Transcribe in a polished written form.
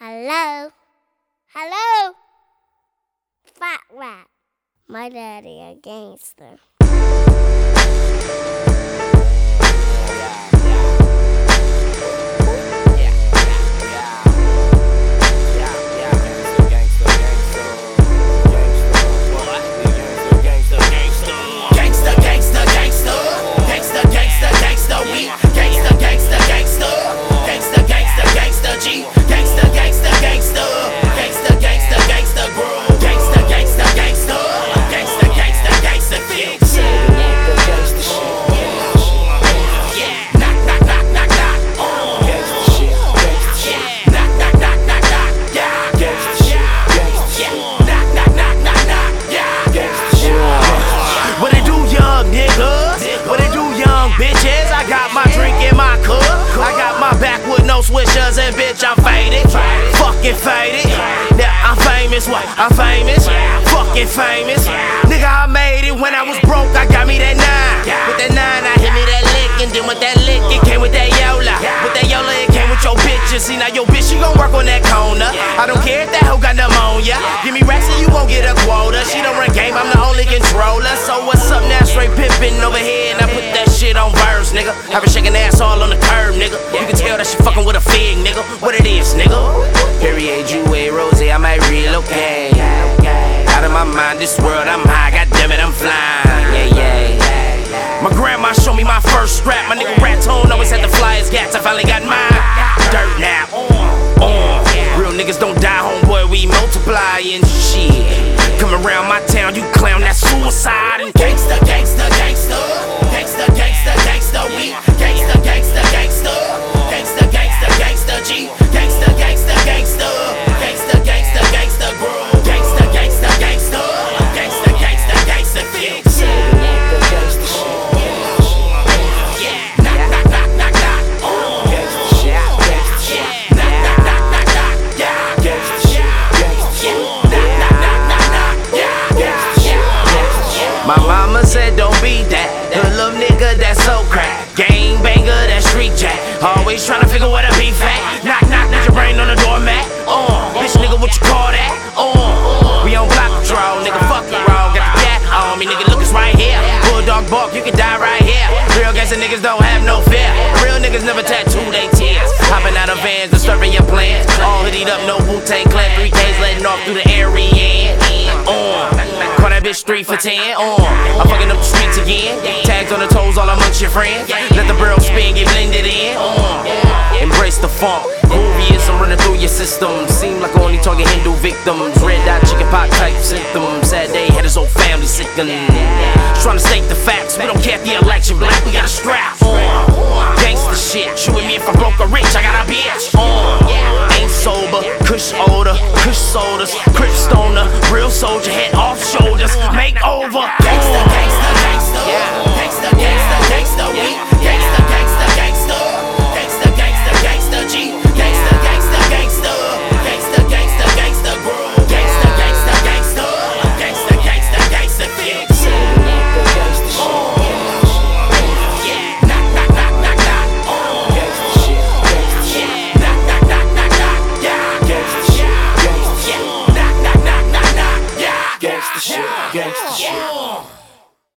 Hello? Hello? Fat rat. My daddy a gangster. Bitches, I got my drink in my cup. I got my back with no swishers, and bitch, I'm faded. Fucking faded. Yeah, I'm famous. What? I'm famous. Fucking famous. Nigga, I made it when I was broke. I got me that 9. With that 9, I hit me that lick, and then with that lick, it came with that Yola. With that Yola, it came with your bitches. See, now your bitch, she gon' work on that corner. I don't care if that hoe got pneumonia. Give me racks and you won't get a quota. She don't run game, I'm the only controller. So what's up now? Straight pimpin' over here, and I put that shit on verse, nigga. I been shaking ass all on the curb, nigga. You can tell that she fucking with a fig, nigga. What it is, nigga? Perrier, Jouet, Rose, I might relocate. Out of my mind, this world, I'm high. God damn it, I'm flying. Yeah. My grandma showed me my first strap. My nigga Ratone always had the flyest gats. I finally got mine. Dirt now. Real niggas don't die, homeboy. We multiply and shit. Come around my town, you clown, that's suicide. And gangsta, gangsta, gangsta. Gangsta, gangsta, gangsta. We gangsta, gangsta, gangsta. Gangsta, gangsta, gangsta. G. Gangsta, gangsta, gangsta. Gangsta, gangsta, gangsta. Bro. Gangsta, gangsta, gangsta. Gangsta, gangsta, gangsta. Fix. My mama said don't be that little nigga that's so crack. Gang banger, that street jack. Always tryna figure where the beef at. Knock, knock, put your brain on the doormat. Bitch nigga, what you call that? We on block patrol, nigga, fuck you raw. Got the gat on me, nigga, look, it's right here. Bulldog bark, you can die right here. Real gangsta niggas don't have no fear. Real niggas never tattoo they tears. Hopping out of vans, disturbing your plans. All hoodied up, no Wu-Tang Clan. 3Ks letting off through the area. Call that bitch 3 for 10. I'm fucking up the streets again. Tags on the toes, all amongst your friends. Let the barrel spin, get blended in. Embrace the funk. Movies, I'm running through your system. Seem like only talking Hindu victims. Red dot, chicken pot type symptoms. Sad day, had his whole family sickening. Trying to state the facts. We don't care if the election black, we got a strap. Gangsta shit. You and me, if I'm broke or rich, I got a bitch. Ain't sober, kush odor, kush sodas, crip stoner, real soldier, head off shoulders, make over. Gangsta, gangsta, gangsta, gangsta, gangsta, gangsta, we